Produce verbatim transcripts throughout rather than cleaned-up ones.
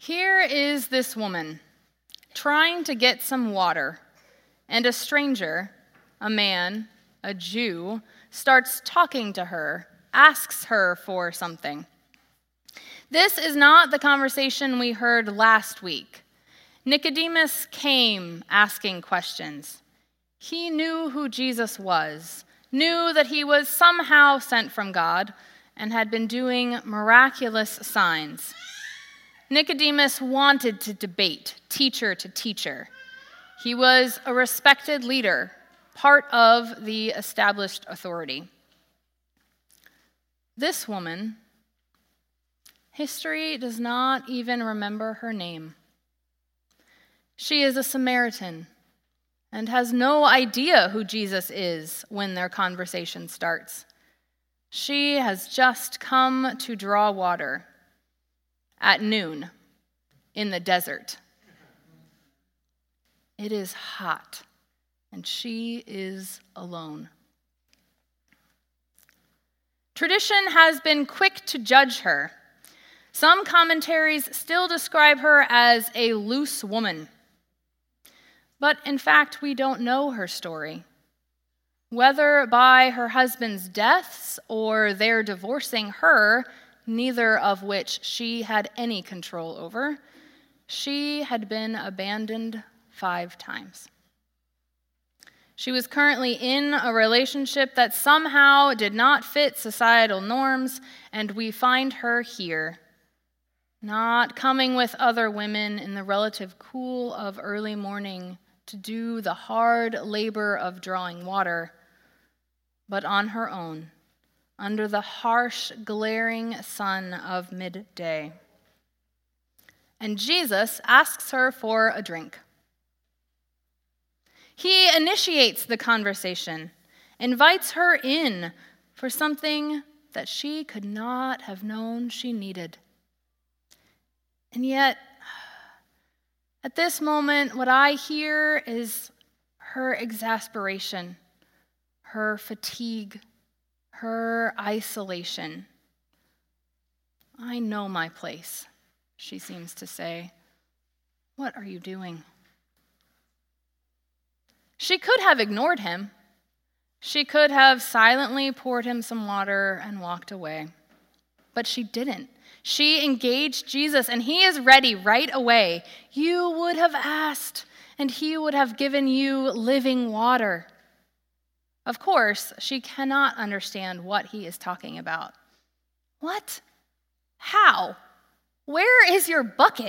Here is this woman trying to get some water, and a stranger, a man, a Jew, starts talking to her, asks her for something. This is not the conversation we heard last week. Nicodemus came asking questions. He knew who Jesus was, knew that he was somehow sent from God, and had been doing miraculous signs. Nicodemus wanted to debate teacher to teacher. He was a respected leader, part of the established authority. This woman, history does not even remember her name. She is a Samaritan and has no idea who Jesus is when their conversation starts. She has just come to draw water at noon in the desert. It is hot, and she is alone. Tradition has been quick to judge her. Some commentaries still describe her as a loose woman. But in fact, we don't know her story. Whether by her husband's deaths or their divorcing her, neither of which she had any control over, she had been abandoned five times. She was currently in a relationship that somehow did not fit societal norms, and we find her here, not coming with other women in the relative cool of early morning to do the hard labor of drawing water, but on her own, under the harsh, glaring sun of midday. And Jesus asks her for a drink. He initiates the conversation, invites her in for something that she could not have known she needed. And yet, at this moment, what I hear is her exasperation, her fatigue, her isolation. I know my place, she seems to say. What are you doing? She could have ignored him. She could have silently poured him some water and walked away. But she didn't. She engaged Jesus, and he is ready right away. You would have asked, and he would have given you living water. Of course, she cannot understand what he is talking about. What? How? Where is your bucket?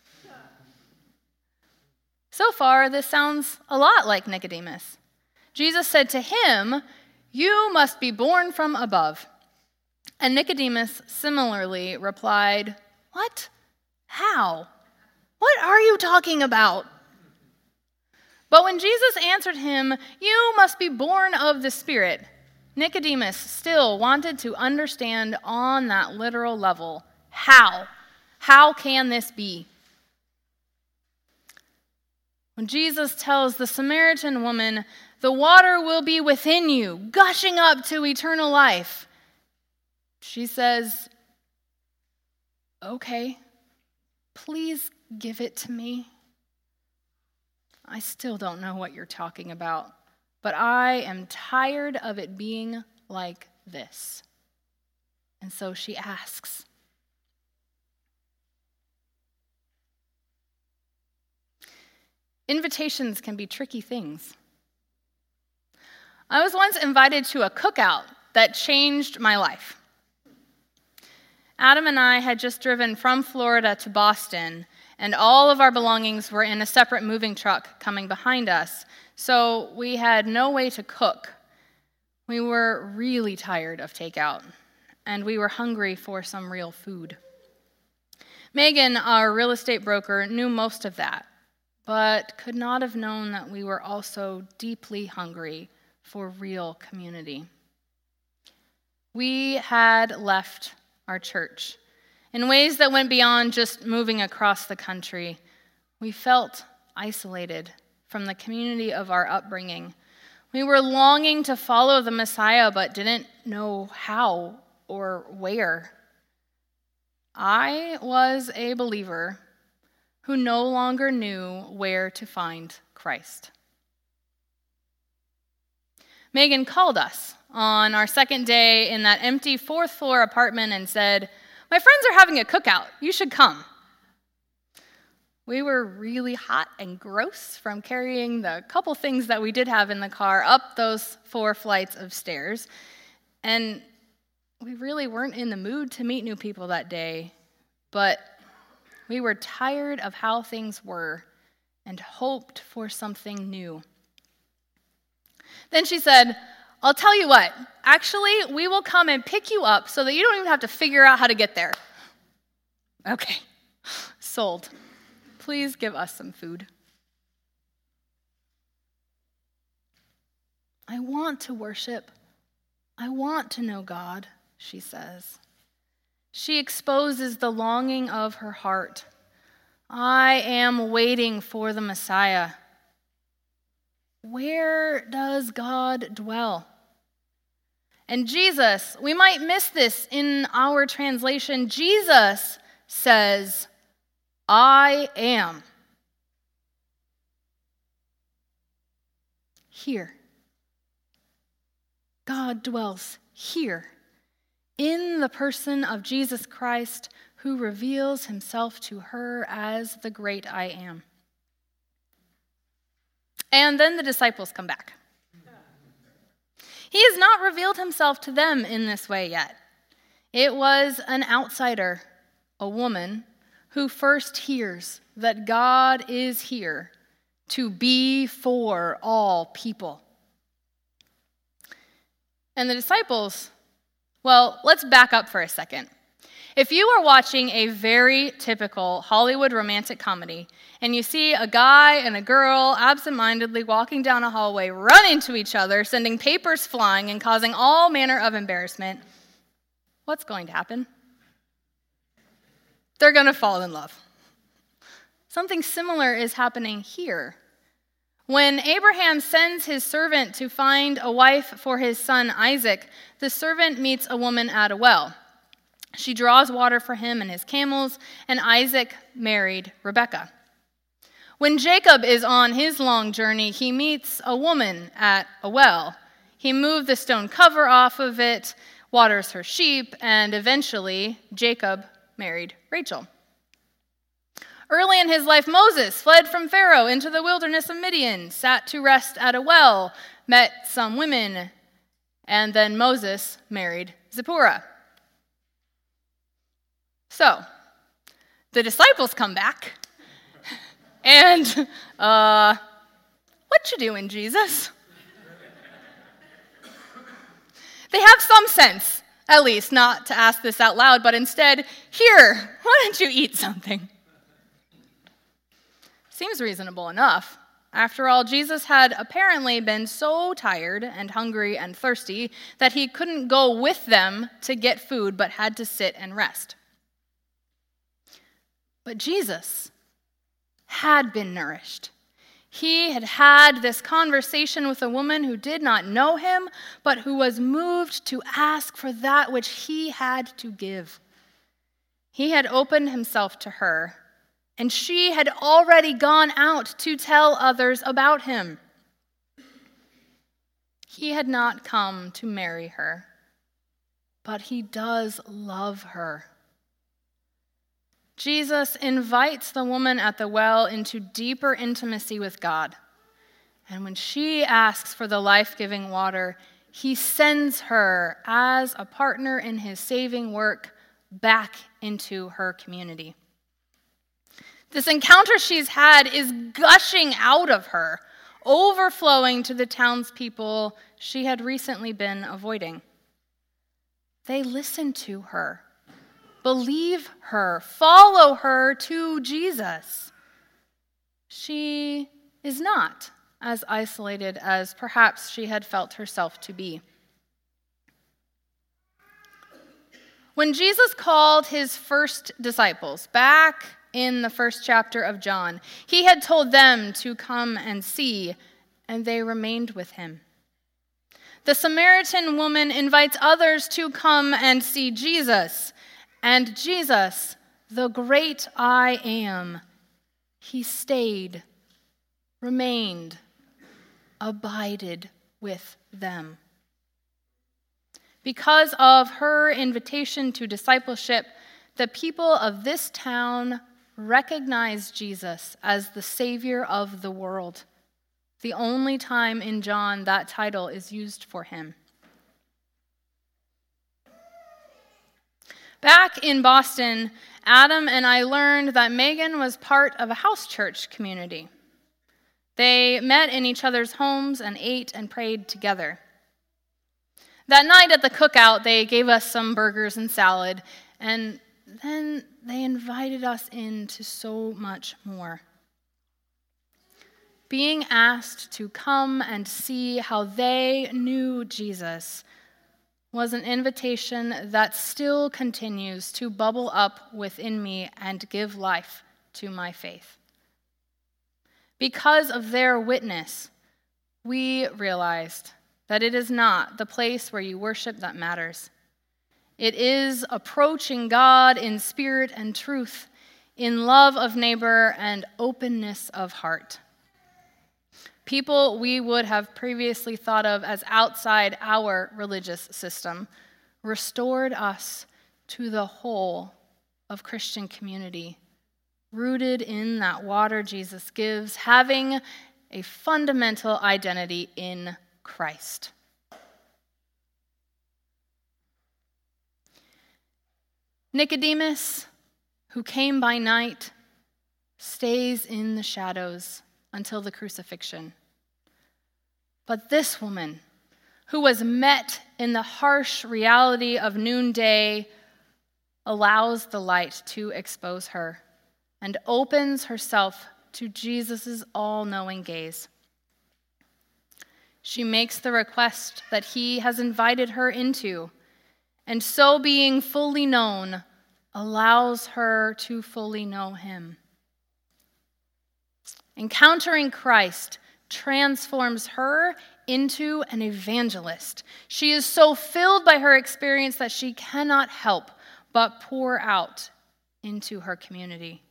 So far, this sounds a lot like Nicodemus. Jesus said to him, "You must be born from above." And Nicodemus similarly replied, "What? How? What are you talking about?" But when Jesus answered him, "You must be born of the Spirit," Nicodemus still wanted to understand on that literal level, how? How can this be? When Jesus tells the Samaritan woman, "The water will be within you, gushing up to eternal life," she says, "Okay, please give it to me. I still don't know what you're talking about, but I am tired of it being like this." And so she asks. Invitations can be tricky things. I was once invited to a cookout that changed my life. Adam and I had just driven from Florida to Boston, and all of our belongings were in a separate moving truck coming behind us, so we had no way to cook. We were really tired of takeout, and we were hungry for some real food. Megan, our real estate broker, knew most of that, but could not have known that we were also deeply hungry for real community. We had left our church in ways that went beyond just moving across the country. We felt isolated from the community of our upbringing. We were longing to follow the Messiah, but didn't know how or where. I was a believer, who no longer knew where to find Christ. Megan called us on our second day in that empty fourth floor apartment and said, "My friends are having a cookout. You should come." We were really hot and gross from carrying the couple things that we did have in the car up those four flights of stairs, and we really weren't in the mood to meet new people that day, but we were tired of how things were and hoped for something new. Then she said, "I'll tell you what, actually, we will come and pick you up so that you don't even have to figure out how to get there." Okay, sold. Please give us some food. "I want to worship. I want to know God," she says. She exposes the longing of her heart. I am waiting for the Messiah. Where does God dwell? And Jesus, we might miss this in our translation. Jesus says, "I am here." God dwells here in the person of Jesus Christ, who reveals himself to her as the great I am. And then the disciples come back. He has not revealed himself to them in this way yet. It was an outsider, a woman, who first hears that God is here to be for all people. And the disciples, well, let's back up for a second. If you are watching a very typical Hollywood romantic comedy and you see a guy and a girl absentmindedly walking down a hallway, run into each other, sending papers flying and causing all manner of embarrassment, what's going to happen? They're going to fall in love. Something similar is happening here. When Abraham sends his servant to find a wife for his son Isaac, the servant meets a woman at a well. She draws water for him and his camels, and Isaac married Rebekah. When Jacob is on his long journey, he meets a woman at a well. He moved the stone cover off of it, waters her sheep, and eventually Jacob married Rachel. Early in his life, Moses fled from Pharaoh into the wilderness of Midian, sat to rest at a well, met some women, and then Moses married Zipporah. So, the disciples come back, and, uh, what you doing, Jesus? They have some sense, at least, not to ask this out loud, but instead, "Here, why don't you eat something?" Seems reasonable enough. After all, Jesus had apparently been so tired and hungry and thirsty that he couldn't go with them to get food, but had to sit and rest. But Jesus had been nourished. He had had this conversation with a woman who did not know him, but who was moved to ask for that which he had to give. He had opened himself to her, and she had already gone out to tell others about him. He had not come to marry her, but he does love her. Jesus invites the woman at the well into deeper intimacy with God. And when she asks for the life-giving water, he sends her as a partner in his saving work back into her community. This encounter she's had is gushing out of her, overflowing to the townspeople she had recently been avoiding. They listen to her, believe her, follow her to Jesus. She is not as isolated as perhaps she had felt herself to be. When Jesus called his first disciples back in the first chapter of John, he had told them to come and see, and they remained with him. The Samaritan woman invites others to come and see Jesus. And Jesus, the great I am, he stayed, remained, abided with them. Because of her invitation to discipleship, the people of this town recognized Jesus as the Savior of the world, the only time in John that title is used for him. Back in Boston, Adam and I learned that Megan was part of a house church community. They met in each other's homes and ate and prayed together. That night at the cookout, they gave us some burgers and salad, and then they invited us in to so much more. Being asked to come and see how they knew Jesus was an invitation that still continues to bubble up within me and give life to my faith. Because of their witness, we realized that it is not the place where you worship that matters. It is approaching God in spirit and truth, in love of neighbor and openness of heart. People we would have previously thought of as outside our religious system restored us to the whole of Christian community, rooted in that water Jesus gives, having a fundamental identity in Christ. Nicodemus, who came by night, stays in the shadows until the crucifixion. But this woman, who was met in the harsh reality of noonday, allows the light to expose her and opens herself to Jesus' all-knowing gaze. She makes the request that he has invited her into, and so being fully known, allows her to fully know him. Encountering Christ transforms her into an evangelist. She is so filled by her experience that she cannot help but pour out into her community.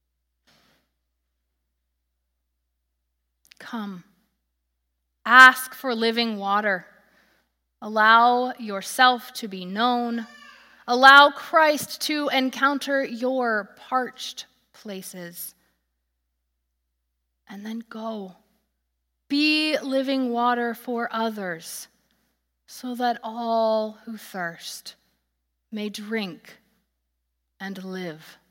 Come, ask for living water. Allow yourself to be known. Allow Christ to encounter your parched places. And then go. Be living water for others, so that all who thirst may drink and live.